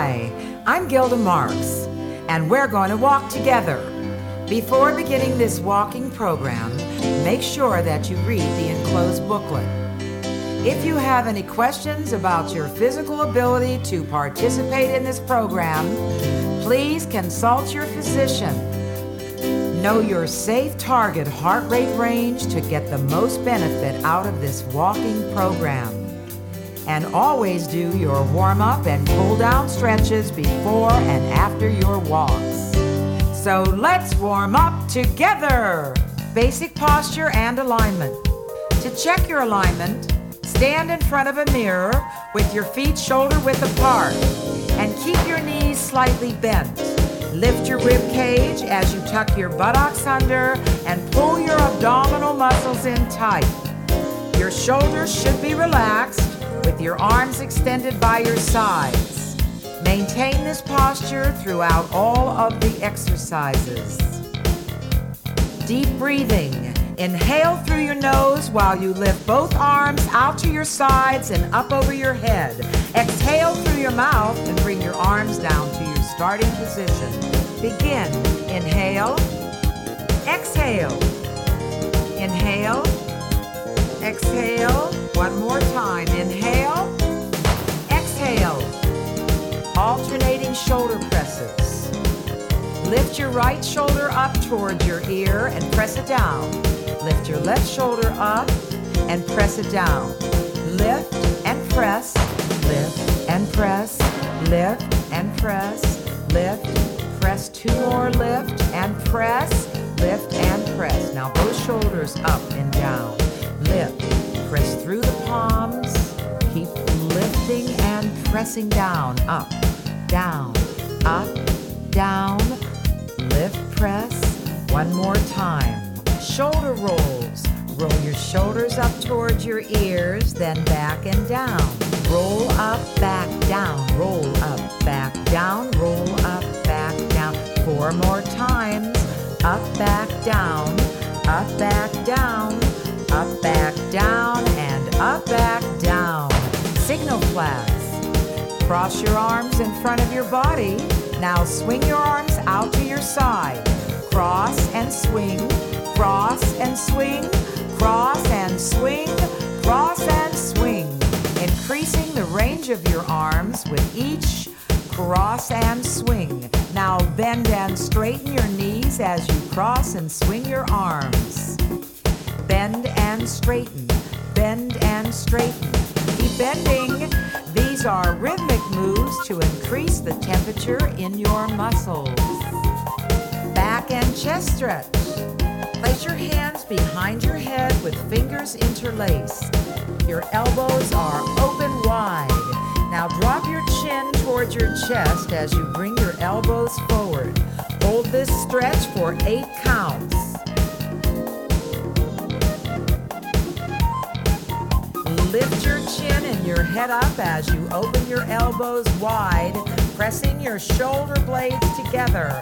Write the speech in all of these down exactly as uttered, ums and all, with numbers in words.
Hi, I'm Gilda Marks, and we're going to walk together. Before beginning this walking program, make sure that you read the enclosed booklet. If you have any questions about your physical ability to participate in this program, please consult your physician. Know your safe target heart rate range to get the most benefit out of this walking program. And always do your warm-up and cool-down stretches before and after your walks. So let's warm up together. Basic posture and alignment. To check your alignment, stand in front of a mirror with your feet shoulder width apart and keep your knees slightly bent. Lift your rib cage as you tuck your buttocks under and pull your abdominal muscles in tight. Your shoulders should be relaxed with your arms extended by your sides. Maintain this posture throughout all of the exercises. Deep breathing. Inhale through your nose while you lift both arms out to your sides and up over your head. Exhale through your mouth and bring your arms down to your starting position. Begin. Inhale. Exhale. Inhale. Exhale. One more time. Inhale. Exhale. Alternating shoulder presses. Lift your right shoulder up towards your ear and press it down. Lift your left shoulder up and press it down. Lift and press. Lift and press. Lift and press. Lift. Press two more. Lift and press. Lift and press. Now both shoulders up and down. Lift. Press through the palms. Keep lifting and pressing down. Up, down, up, down. Lift, press. One more time. Shoulder rolls. Roll your shoulders up towards your ears, then back and down. Roll up, back, down. Roll up, back, down. Roll up, back, down. Four more times. Up, back, down. Up, back, down. Up, back, down, and up, back, down. Signal flags. Cross your arms in front of your body. Now swing your arms out to your side. Cross and swing, cross and swing, cross and swing, cross and swing. Increasing the range of your arms with each cross and swing. Now bend and straighten your knees as you cross and swing your arms. Bend and straighten, bend and straighten. Keep bending. These are rhythmic moves to increase the temperature in your muscles. Back and chest stretch. Place your hands behind your head with fingers interlaced. Your elbows are open wide. Now drop your chin towards your chest as you bring your elbows forward. Hold this stretch for eight counts. Lift your chin and your head up as you open your elbows wide, pressing your shoulder blades together.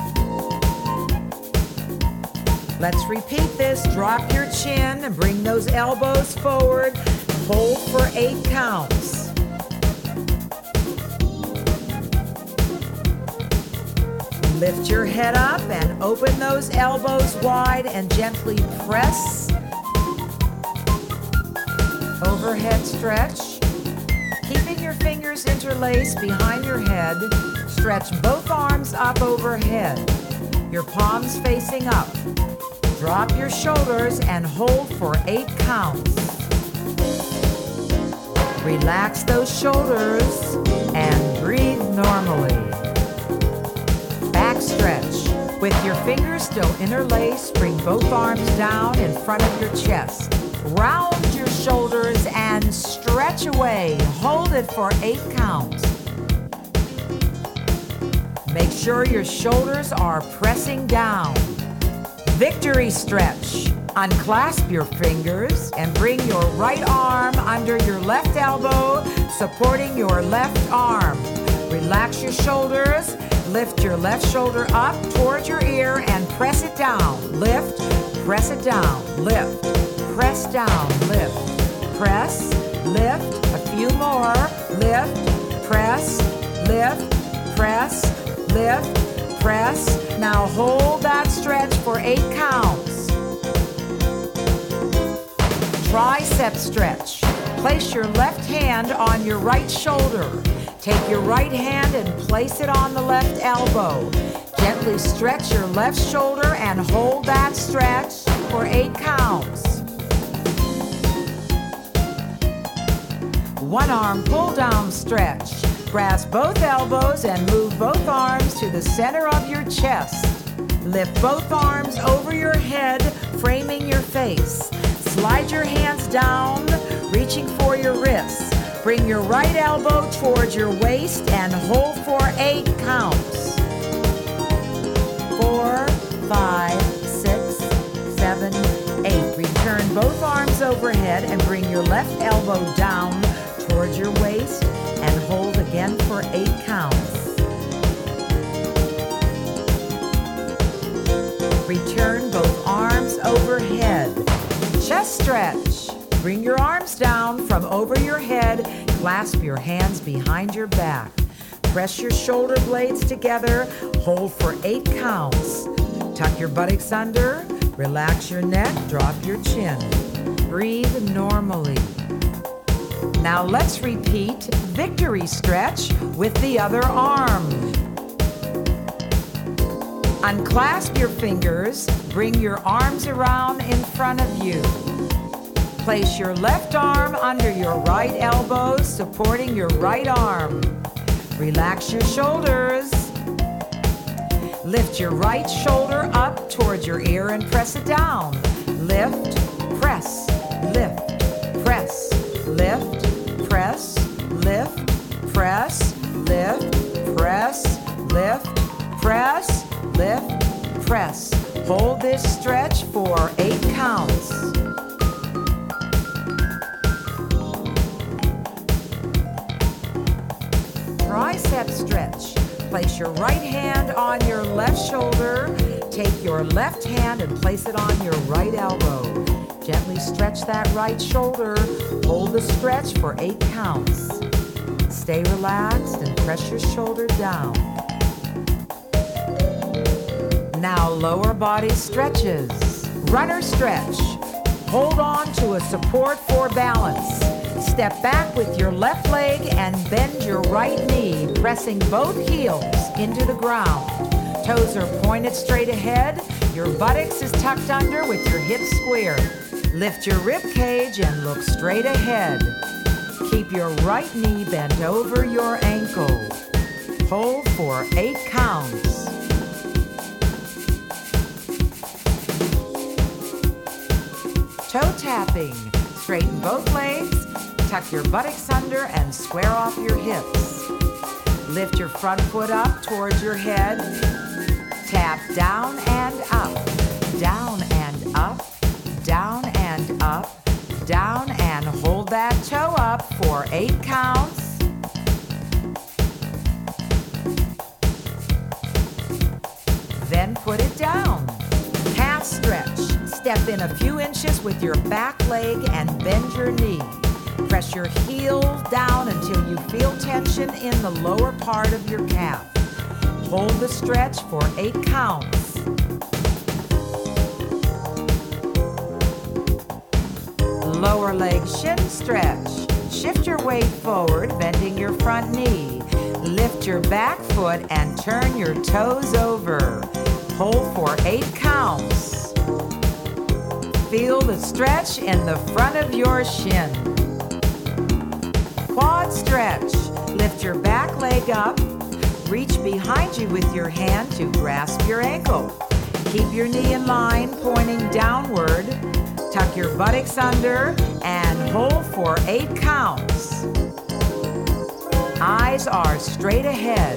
Let's repeat this. Drop your chin and bring those elbows forward. Hold for eight counts. Lift your head up and open those elbows wide and gently press. Overhead stretch. Keeping your fingers interlaced behind your head, stretch both arms up overhead. Your palms facing up. Drop your shoulders and hold for eight counts. Relax those shoulders and breathe normally. Back stretch. With your fingers still interlaced, bring both arms down in front of your chest. Round your shoulders and stretch away. Hold it for eight counts. Make sure your shoulders are pressing down. Victory stretch. Unclasp your fingers and bring your right arm under your left elbow, supporting your left arm. Relax your shoulders. Lift your left shoulder up towards your ear and press it down. Lift, press it down, lift. Press down, lift, press, lift, a few more, lift, press, lift, press, lift, press. Now hold that stretch for eight counts. Tricep stretch. Place your left hand on your right shoulder. Take your right hand and place it on the left elbow. Gently stretch your left shoulder and hold that stretch for eight counts. One arm pull down stretch. Grasp both elbows and move both arms to the center of your chest. Lift both arms over your head, framing your face. Slide your hands down, reaching for your wrists. Bring your right elbow towards your waist and hold for eight counts. Four, five, six, seven, eight. Return both arms overhead and bring your left elbow down towards your waist and hold again for eight counts. Return both arms overhead. Chest stretch. Bring your arms down from over your head. Clasp your hands behind your back. Press your shoulder blades together. Hold for eight counts. Tuck your buttocks under. Relax your neck. Drop your chin. Breathe normally. Now let's repeat victory stretch with the other arm. Unclasp your fingers. Bring your arms around in front of you. Place your left arm under your right elbow, supporting your right arm. Relax your shoulders. Lift your right shoulder up towards your ear and press it down. Lift, press, lift, press, lift, press, lift, press, lift, press, lift, press, lift, press. Hold this stretch for eight counts. Tricep stretch. Place your right hand on your left shoulder. Take your left hand and place it on your right elbow. Gently stretch that right shoulder. Hold the stretch for eight counts. Stay relaxed and press your shoulder down. Now lower body stretches. Runner stretch. Hold on to a support for balance. Step back with your left leg and bend your right knee, pressing both heels into the ground. Toes are pointed straight ahead. Your buttocks is tucked under with your hips square. Lift your rib cage and look straight ahead. Keep your right knee bent over your ankle. Hold for eight counts. Toe tapping. Straighten both legs. Tuck your buttocks under and square off your hips. Lift your front foot up towards your head. Tap down and up, down and up, down and up, down and hold that toe up for eight counts. Then put it down. Calf stretch. Step in a few inches with your back leg and bend your knee. Press your heel down until you feel tension in the lower part of your calf. Hold the stretch for eight counts. Lower leg shin stretch. Shift your weight forward, bending your front knee. Lift your back foot and turn your toes over. Hold for eight counts. Feel the stretch in the front of your shin. Quad stretch. Lift your back leg up. Reach behind you with your hand to grasp your ankle. Keep your knee in line, pointing downward. Tuck your buttocks under and hold for eight counts. Eyes are straight ahead.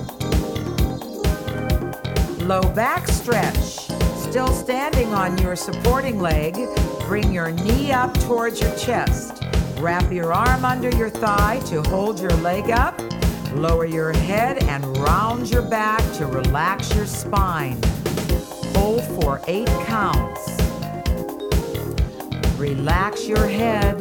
Low back stretch. Still standing on your supporting leg, bring your knee up towards your chest. Wrap your arm under your thigh to hold your leg up. Lower your head and round your back to relax your spine. Hold for eight counts. Relax your head.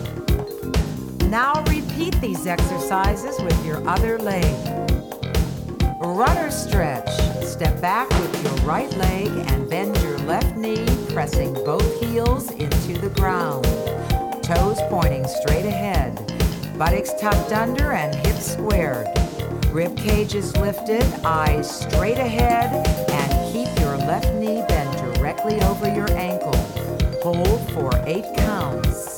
Now repeat these exercises with your other leg. runner stretch. Step back with your right leg and bend your left knee, pressing both heels into the ground. Toes pointing straight ahead. Buttocks tucked under and hips squared. Rib cage is lifted, eyes straight ahead, and keep your left knee bent directly over your ankle. Hold for eight counts.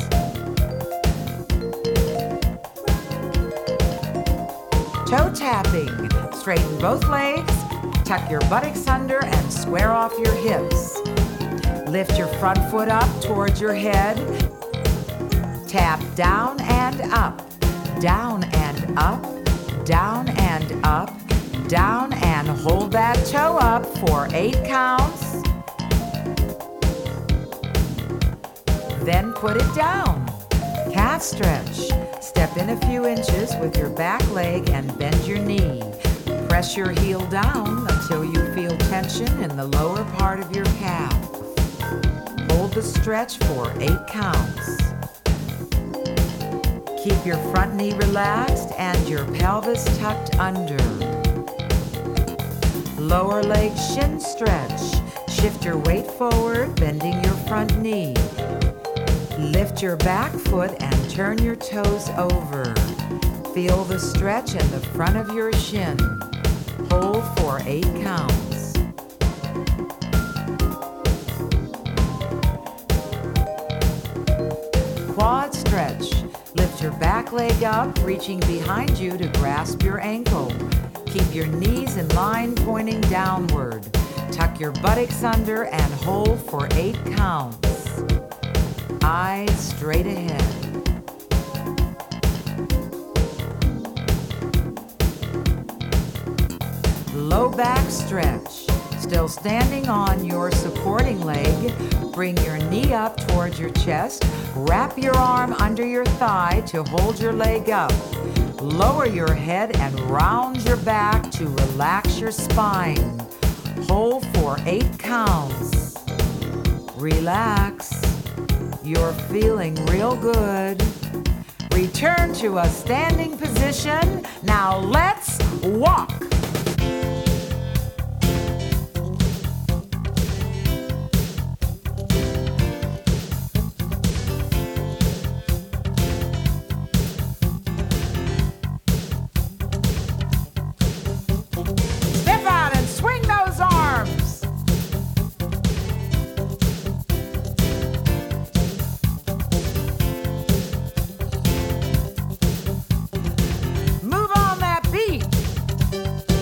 Toe tapping. Straighten both legs, tuck your buttocks under and square off your hips. Lift your front foot up towards your head. Tap down and up, down and up, down and up, down and hold that toe up for eight counts. Then put it down. Calf stretch. Step in a few inches with your back leg and bend your knee. Press your heel down until you feel tension in the lower part of your calf. Hold the stretch for eight counts. Keep your front knee relaxed and your pelvis tucked under. Lower leg shin stretch. Shift your weight forward, bending your front knee. Lift your back foot and turn your toes over. Feel the stretch in the front of your shin. Hold for eight counts. Quad stretch. Lift your back leg up, reaching behind you to grasp your ankle. Keep your knees in line, pointing downward. Tuck your buttocks under and hold for eight counts. Eyes straight ahead. Low back stretch. Still standing on your supporting leg, bring your knee up towards your chest. Wrap your arm under your thigh to hold your leg up. Lower your head and round your back to relax your spine. Hold for eight counts. Relax. You're feeling real good. Return to a standing position. Now let's walk. Step out and swing those arms. Move on that beat.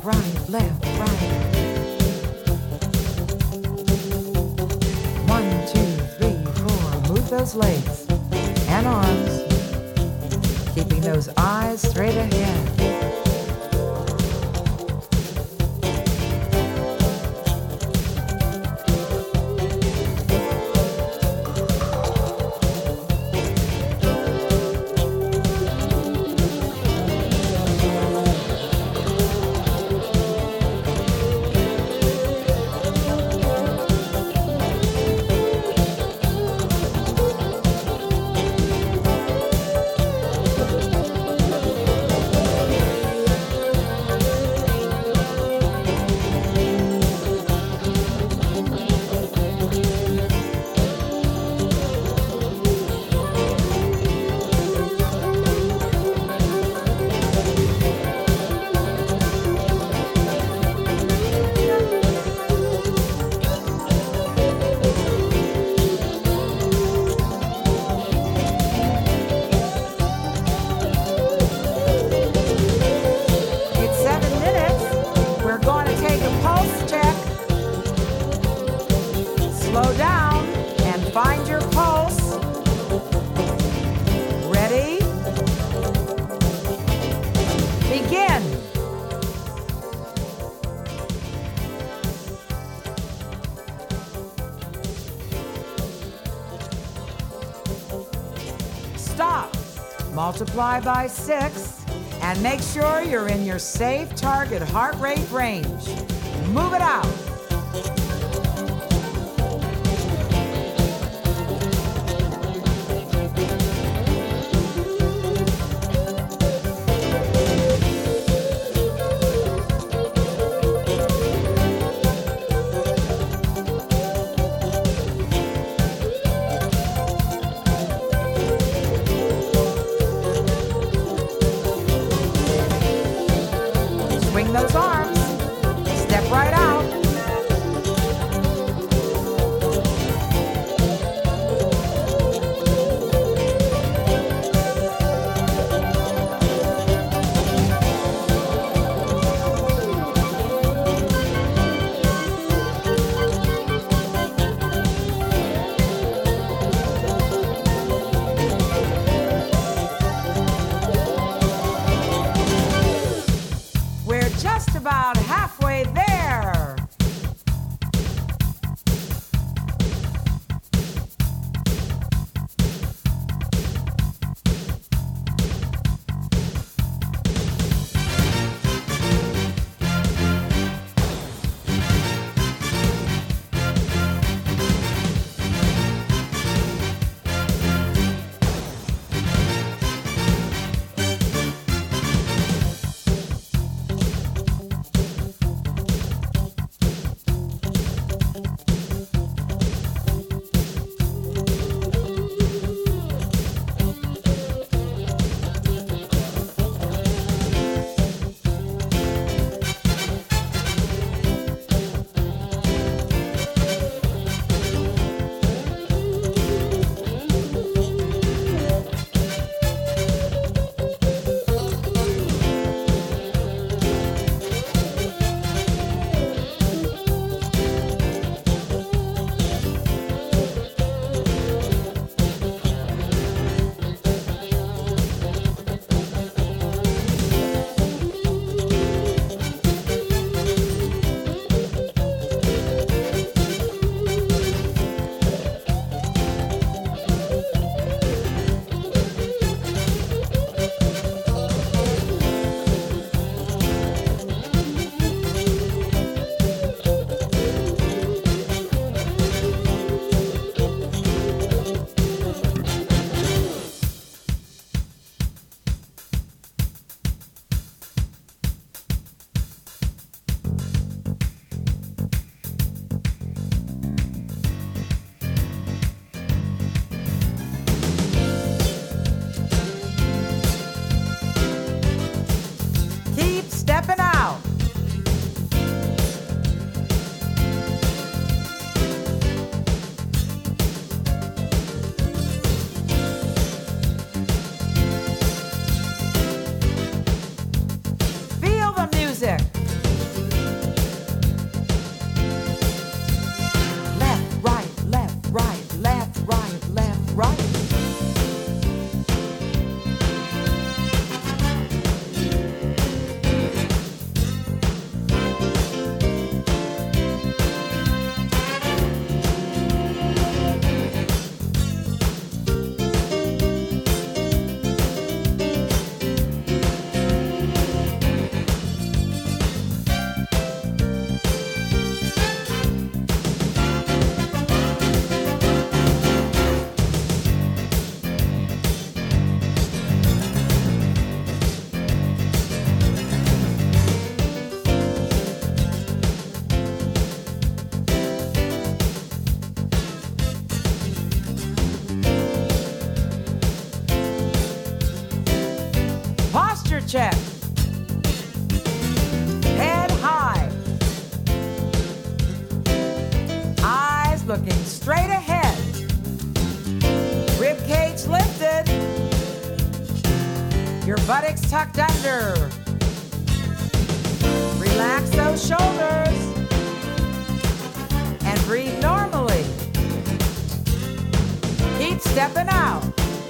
right, left, right. One, two, three, four. Move those legs and arms, keeping those eyes straight ahead. Slow down and find your pulse. Ready? Begin. Stop. Multiply by six and make sure you're in your safe target heart rate range. Move it out. Swing those arms. Step right out. We're just about halfway there. looking straight ahead. Rib cage lifted. Your buttocks tucked under. Relax those shoulders and breathe normally. Keep stepping out.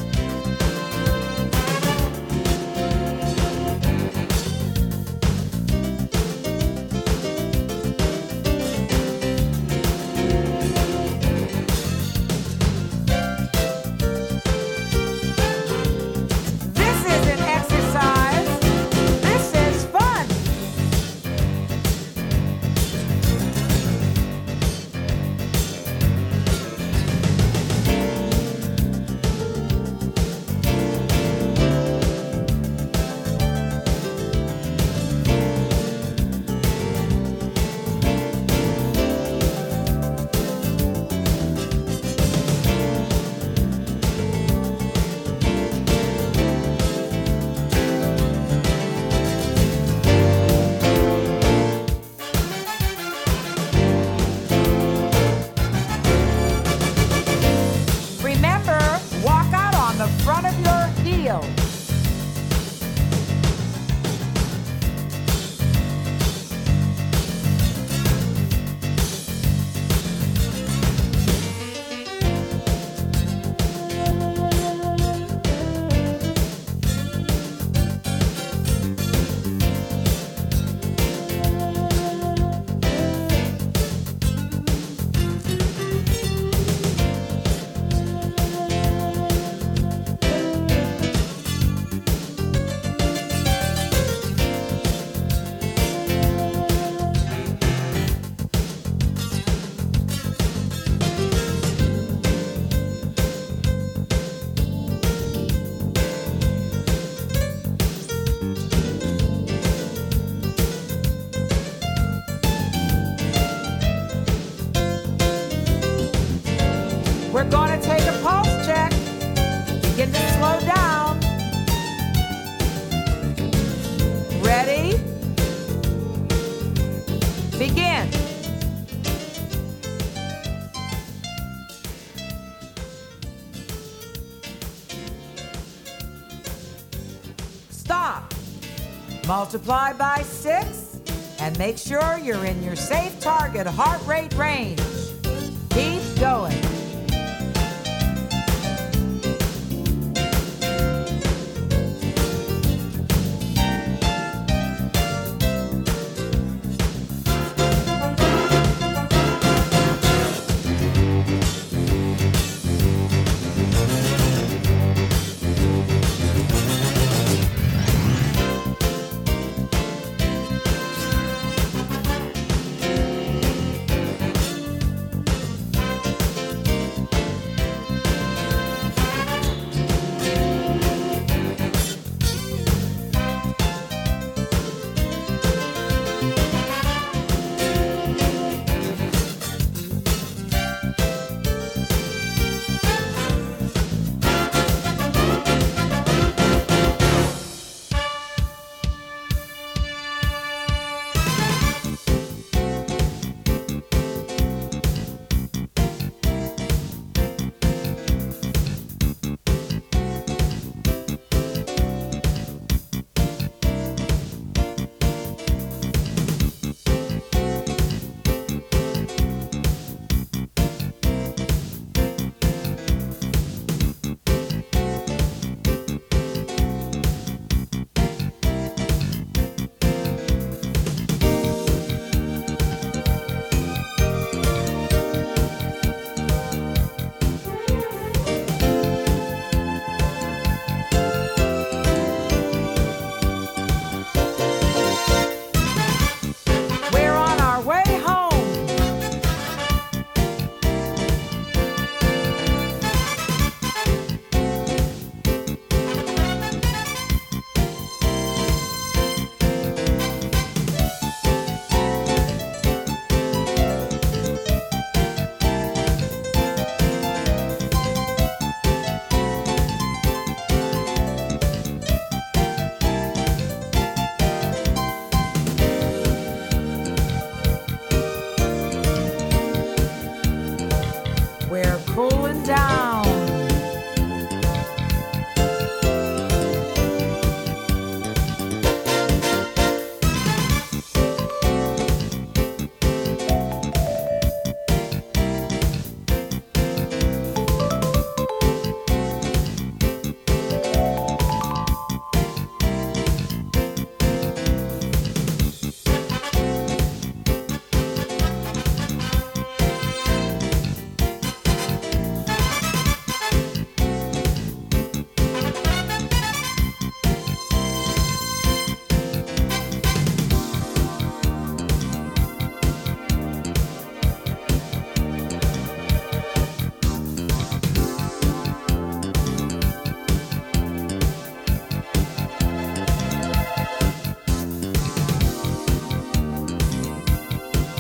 We're going to take a pulse check. Begin to slow down. Ready? Begin. Stop. Multiply by six and make sure you're in your safe target heart rate range. Keep going.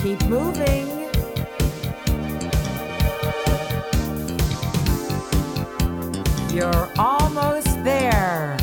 Keep moving. You're almost there.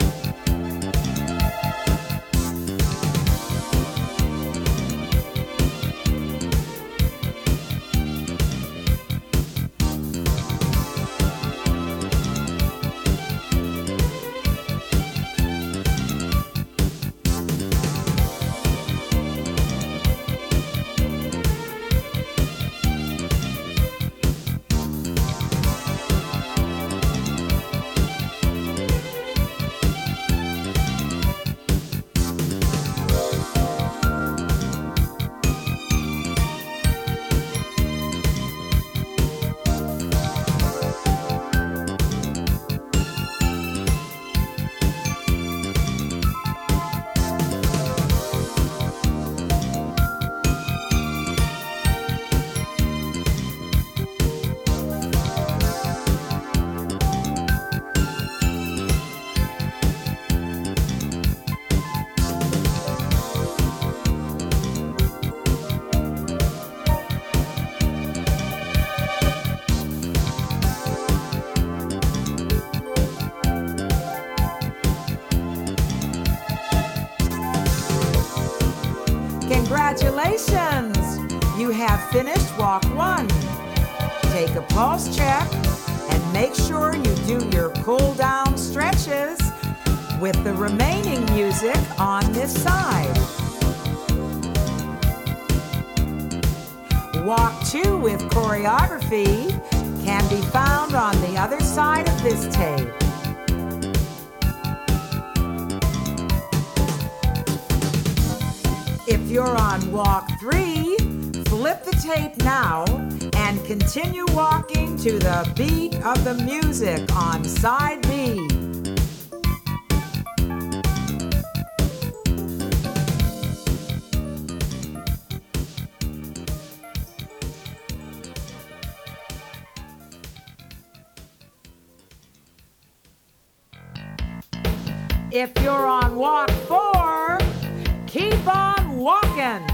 Congratulations! You have finished walk one. Take a pulse check and make sure you do your cool down stretches with the remaining music on this side. Walk two with choreography can be found on the other side of this tape. If you're on walk three, flip the tape now and continue walking to the beat of the music on side B. If you're on walk four, keep on walking.